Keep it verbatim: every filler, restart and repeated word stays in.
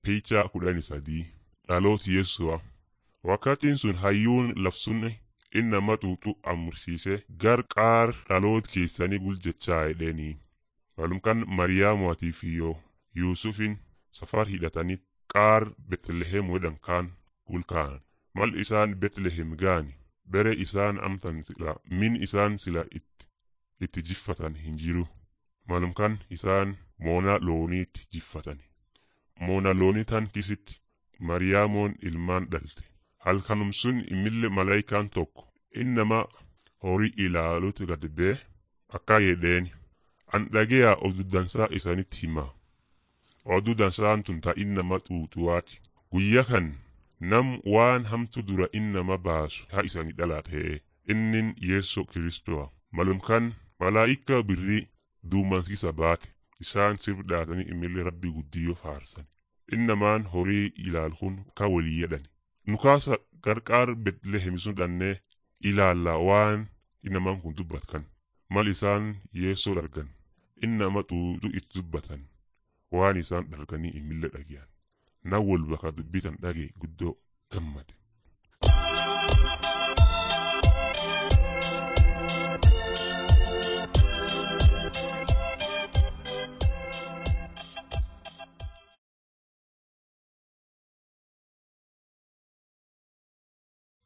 Picha kudhanii sadii dhaloota Yesuu'a. Wakkatiin sun hayyuun labsunne inni nama xuuxu amursiise gar qaar dhaloota keessanii guljechaa jedheenii. Malumkan Mariyaamuutii fi yoo Yuusufin safar hidhatanii qaar Betlehem wedhan kaan gulkaa'an. Mal isaan Betlehem gaani bere isaan amtan sila min isaan sila itti, itti jiffatan hin jiru. Malumkan isaan moona looniitti jiffatani. Moona loonii tan kisitti Mariyaamoon ilmaan dhalte. Halkanum sun imille malaayikaan tokko innama horii ilaaluutu gad bee akka jedheeni. An dhageyaa oduu dansaa isaanitti himaa. Oduu dansaan tun ta innama xuuxuwaati. Guyya kan nam waan hamtu dura innama baasu haa isaanii dhalatee innin Yesu Kiristoa. Malumkan malaayika birrii duumansisa baate. Isaan sirbdhaatanii imillee rabbi guddiyoo faarsan. Innamaan horii ilaaluun ka walii jedhani. Nukaasa qarqaar Betlehem sun dhannee ilaalla waan innamaan kun dubbatkan. Mal isaan Yeesoo dhargan. Innama xuuxu itti dubbatan. Waan isaan dharganii imillee dhagiyan. Na wal baka dubbitan dhage guddoo gammade.